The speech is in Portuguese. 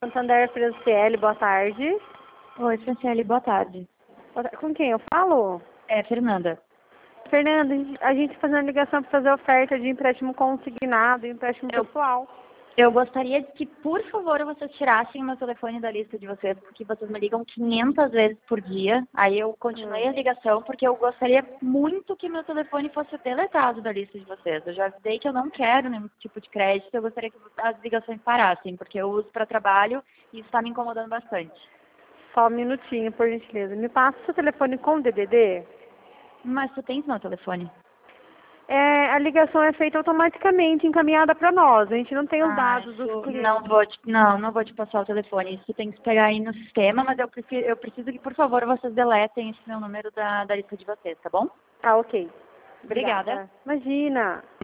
Santander Franciele, boa tarde. Oi, Franciele, boa tarde. Com quem eu falo? É, Fernanda. Fernanda, a gente tá fazendo ligação para fazer oferta de empréstimo consignado, empréstimo pessoal. Eu gostaria de que, por favor, vocês tirassem o meu telefone da lista de vocês, porque vocês me ligam 500 vezes por dia. Aí eu continuei a ligação, porque eu gostaria muito que meu telefone fosse deletado da lista de vocês. Eu já avisei que eu não quero nenhum tipo de crédito, eu gostaria que as ligações parassem, porque eu uso para trabalho e isso está me incomodando bastante. Só um minutinho, por gentileza. Me passa o seu telefone com DDD? Mas tu tens meu telefone? A ligação é feita automaticamente, encaminhada para nós. A gente não tem os dados dos clientes. Não vou te passar o telefone. Isso tem que pegar aí no sistema, mas eu preciso que, por favor, vocês deletem esse meu número da lista de vocês, tá bom? Ah, ok. Obrigada. Imagina.